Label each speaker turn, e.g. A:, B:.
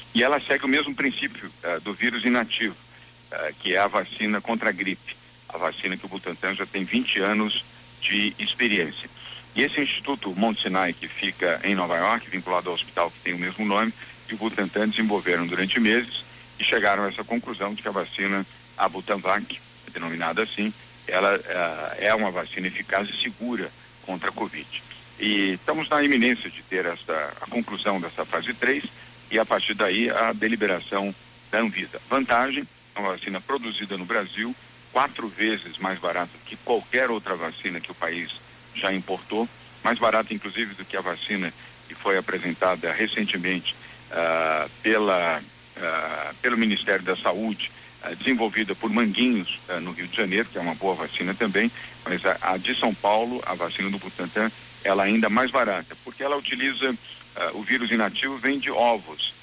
A: E ela segue o mesmo princípio do vírus inativo, que é a vacina contra a gripe, a vacina que o Butantan já tem 20 anos de experiência. E esse Instituto Mount Sinai, que fica em Nova York, vinculado ao hospital que tem o mesmo nome, e o Butantan desenvolveram durante meses e chegaram a essa conclusão de que a vacina, a Butanvac, denominada assim, ela é uma vacina eficaz e segura contra a Covid. E estamos na iminência de ter a conclusão dessa fase 3 e a partir daí a deliberação da Anvisa. Vantagem, é uma vacina produzida no Brasil, 4 vezes mais barata que qualquer outra vacina que o país já importou, mais barata inclusive do que a vacina que foi apresentada recentemente pelo Ministério da Saúde, desenvolvida por Manguinhos no Rio de Janeiro, que é uma boa vacina também, mas a de São Paulo, a vacina do Butantan, ela ainda mais barata, porque ela utiliza o vírus inativo, vem de ovos,